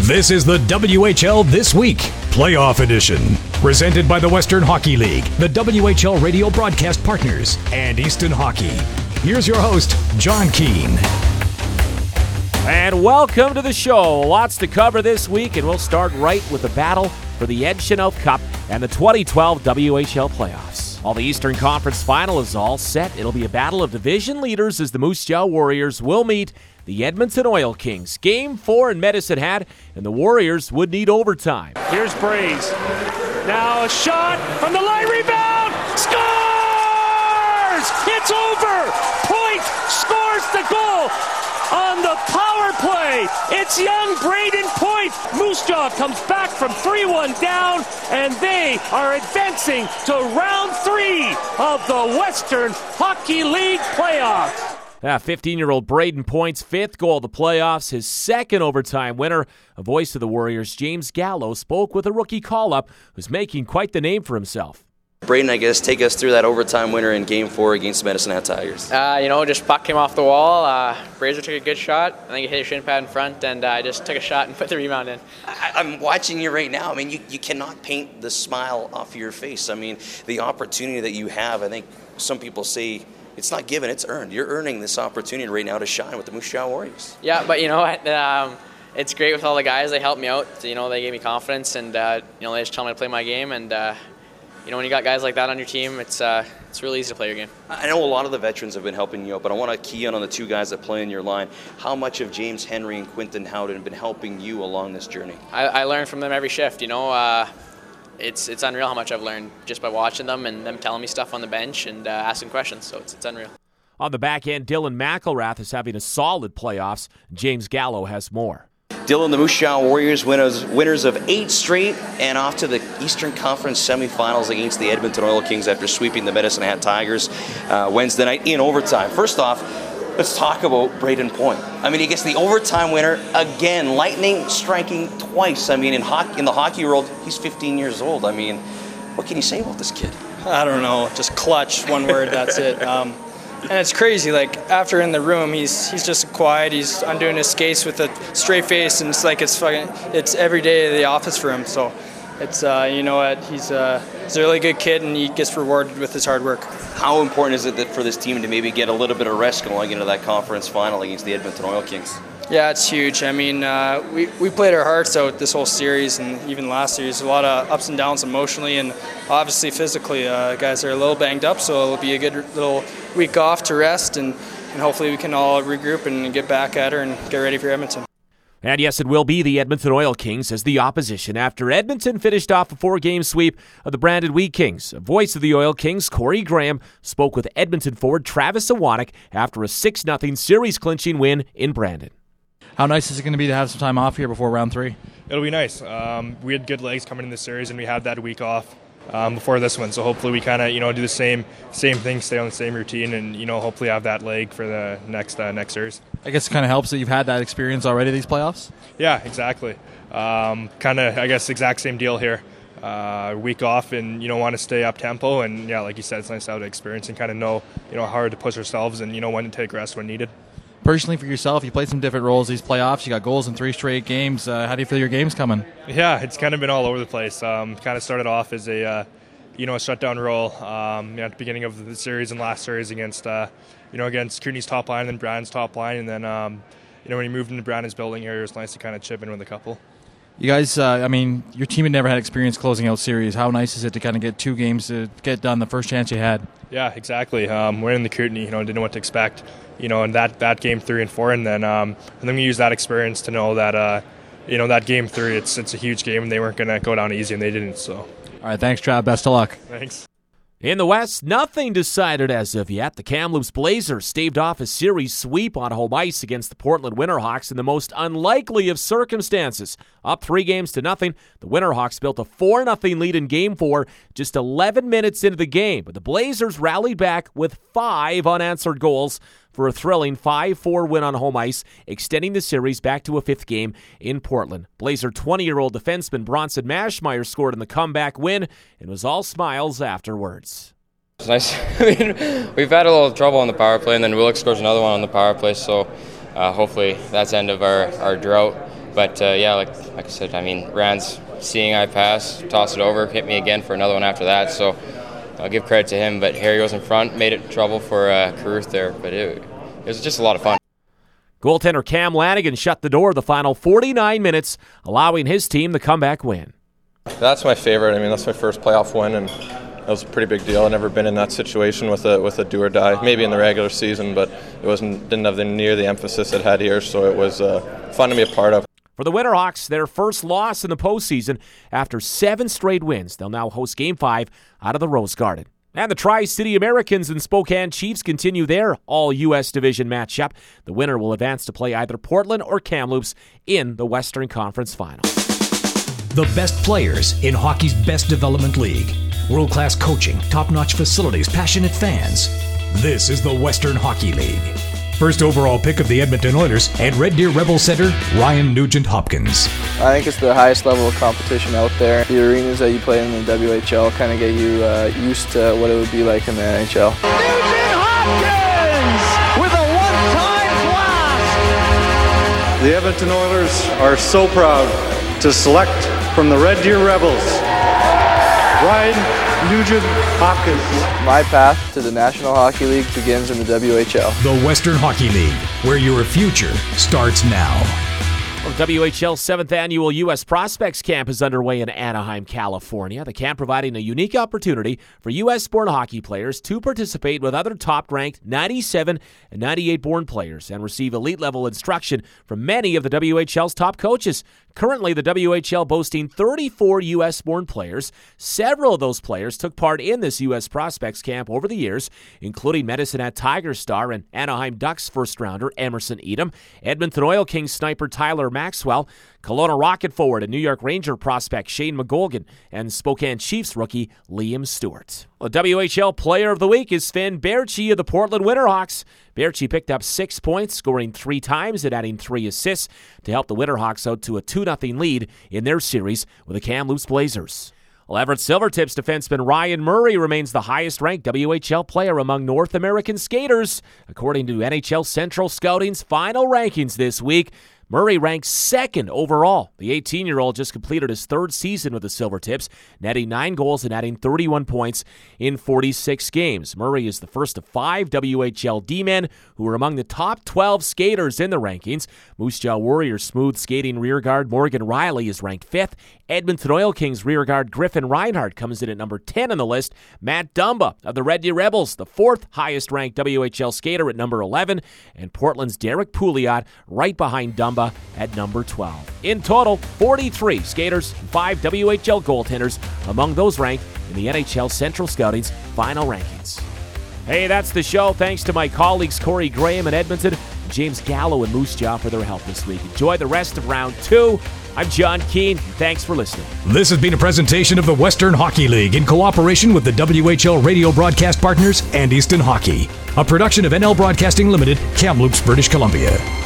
This is the WHL This Week, Playoff Edition. Presented by the Western Hockey League, the WHL radio broadcast partners, and Easton Hockey. Here's your host, John Keane. And welcome to the show. Lots to cover this week, and we'll start right with the battle for the Ed Chynoweth Cup and the 2012 WHL playoffs. While the Eastern Conference final is all set, it'll be a battle of division leaders as the Moose Jaw Warriors will meet the Edmonton Oil Kings. Game 4 in Medicine Hat, and the Warriors would need overtime. Here's Braze. Now a shot from the line, rebound, scores! It's over! Point scores the goal on the power play. It's young Braden Point. Moose Jaw comes back from 3-1 down, and they are advancing to round 3 of the Western Hockey League playoffs. 15-year-old Braden Point's fifth goal of the playoffs, his second overtime winner. A voice of the Warriors, James Gallo, spoke with a rookie call-up who's making quite the name for himself. Braden, I guess, take us through that overtime winner in Game 4 against the Medicine Hat Tigers. Just puck came off the wall. Brazier took a good shot. I think he hit a shin pad in front, and I just took a shot and put the rebound in. I'm watching you right now. I mean, you cannot paint the smile off your face. I mean, the opportunity that you have, I think some people say, it's not given, it's earned. You're earning this opportunity right now to shine with the Moose Jaw Warriors. Yeah, but you know what? It's great with all the guys. They helped me out. They gave me confidence, and they just tell me to play my game. And when you got guys like that on your team, it's really easy to play your game. I know a lot of the veterans have been helping you out, but I want to key in on the two guys that play in your line. How much have James Henry and Quinton Howden been helping you along this journey? I learn from them every shift. It's unreal how much I've learned just by watching them and them telling me stuff on the bench and asking questions, so it's unreal. On the back end, Dylan McElrath is having a solid playoffs. James Gallo has more. Dylan, the Moose Jaw Warriors winners of 8 straight and off to the Eastern Conference semifinals against the Edmonton Oil Kings after sweeping the Medicine Hat Tigers Wednesday night in overtime. First off, let's talk about Braden Point. I mean, he gets the overtime winner again, lightning striking twice. I mean, in the hockey world, he's 15 years old. I mean, what can you say about this kid? I don't know, just clutch, one word, that's it. And it's crazy, like, after in the room, he's just quiet, he's undoing his skates with a straight face, and it's like it's every day of the office for him, so it's, he's a really good kid, and he gets rewarded with his hard work. How important is it for this team to maybe get a little bit of rest going into that conference final against the Edmonton Oil Kings? Yeah, it's huge. I mean, we played our hearts out this whole series and even last series. A lot of ups and downs emotionally and obviously physically. Guys are a little banged up, so it'll be a good little week off to rest and hopefully we can all regroup and get back at her and get ready for Edmonton. And yes, it will be the Edmonton Oil Kings as the opposition after Edmonton finished off a 4-game sweep of the Brandon Wheat Kings. A voice of the Oil Kings, Corey Graham, spoke with Edmonton forward Travis Iwanek after a 6-0 series-clinching win in Brandon. How nice is it going to be to have some time off here before round 3? It'll be nice. We had good legs coming in this series, and we had that week off before this one. So hopefully we kind of do the same thing, stay on the same routine, and hopefully have that leg for the next series. I guess it kind of helps that you've had that experience already these playoffs. Yeah, exactly. Exact same deal here. Week off, and want to stay up tempo, and yeah, like you said, it's nice to have the experience and kind of know how hard to push ourselves and when to take rest when needed. Personally, for yourself, you played some different roles these playoffs. You got goals in 3 straight games. How do you feel your game's coming? Yeah, it's kind of been all over the place. Kind of started off as a shutdown role at the beginning of the series and last series against Cooney's top line and then Brandon's top line, and then when he moved into Brandon's building here, it was nice to kind of chip in with a couple. You guys, your team had never had experience closing out series. How nice is it to kind of get 2 games to get done the first chance you had? Yeah, exactly. Winning the Kootenay, didn't know what to expect, in that game 3 and 4, and then we use that experience to know that, that game 3, it's a huge game, and they weren't going to go down easy, and they didn't. So, all right, thanks, Trav. Best of luck. Thanks. In the West, nothing decided as of yet. The Kamloops Blazers staved off a series sweep on home ice against the Portland Winterhawks in the most unlikely of circumstances. Up 3-0, the Winterhawks built a 4-0 lead in Game 4 just 11 minutes into the game, but the Blazers rallied back with 5 unanswered goals for a thrilling 5-4 win on home ice, extending the series back to a 5th game in Portland. Blazer 20-year-old defenseman Bronson Mashmeyer scored in the comeback win and was all smiles afterwards. It's nice. We've had a little trouble on the power play, and then Willick scores another one on the power play, so hopefully that's the end of our drought. But yeah, like I said, I mean, Rand's seeing I pass, toss it over, hit me again for another one after that. So I'll give credit to him. But Harry was in front, made it trouble for Carruth there. But it was just a lot of fun. Goaltender Cam Lanigan shut the door the final 49 minutes, allowing his team the comeback win. That's my favorite. I mean, that's my first playoff win, and that was a pretty big deal. I've never been in that situation with a do or die. Maybe in the regular season, but didn't have near the emphasis it had here. So it was fun to be a part of. For the Winterhawks, their first loss in the postseason after 7 straight wins. They'll now host Game 5 out of the Rose Garden. And the Tri-City Americans and Spokane Chiefs continue their all-U.S. division matchup. The winner will advance to play either Portland or Kamloops in the Western Conference Final. The best players in hockey's best development league. World-class coaching, top-notch facilities, passionate fans. This is the Western Hockey League. First overall pick of the Edmonton Oilers and Red Deer Rebel center, Ryan Nugent-Hopkins. I think it's the highest level of competition out there. The arenas that you play in the WHL kind of get you used to what it would be like in the NHL. Nugent-Hopkins with a one-time blast. The Edmonton Oilers are so proud to select from the Red Deer Rebels, Ryan Nugent-Hopkins. My path to the National Hockey League begins in the WHL. The Western Hockey League, where your future starts now. Well, the WHL's 7th annual U.S. Prospects Camp is underway in Anaheim, California. The camp providing a unique opportunity for U.S.-born hockey players to participate with other top-ranked 97 and 98-born players and receive elite-level instruction from many of the WHL's top coaches. Currently, the WHL boasting 34 U.S.-born players. Several of those players took part in this U.S. Prospects Camp over the years, including Medicine Hat Tigers star and Anaheim Ducks first-rounder Emerson Edom, Edmonton Oil Kings sniper Tyler Maxwell, Kelowna Rocket forward and New York Ranger prospect Shane McGolgan, and Spokane Chiefs rookie Liam Stewart. The WHL Player of the Week is Finn Baertschi of the Portland Winterhawks. Baertschi picked up 6 points, scoring 3 times and adding 3 assists to help the Winterhawks out to a 2-0 lead in their series with the Kamloops Blazers. Well, Everett Silvertips defenseman Ryan Murray remains the highest-ranked WHL player among North American skaters, according to NHL Central Scouting's final rankings this week. Murray ranks 2nd overall. The 18-year-old just completed his 3rd season with the Silvertips, netting 9 goals and adding 31 points in 46 games. Murray is the first of 5 WHL D-men who are among the top 12 skaters in the rankings. Moose Jaw Warriors smooth skating rearguard Morgan Riley is ranked 5th. Edmonton Oil Kings rearguard Griffin Reinhardt comes in at number 10 on the list. Matt Dumba of the Red Deer Rebels, the 4th highest-ranked WHL skater at number 11. And Portland's Derek Pouliot right behind Dumba at number 12. In total, 43 skaters and 5 WHL goaltenders among those ranked in the NHL Central Scouting's final rankings. Hey, that's the show. Thanks to my colleagues Corey Graham in Edmonton, James Gallo and Moose Jaw for their help this week. Enjoy the rest of round 2. I'm John Keane. Thanks for listening. This has been a presentation of the Western Hockey League in cooperation with the WHL radio broadcast partners and Easton Hockey. A production of NL Broadcasting Limited, Kamloops, British Columbia.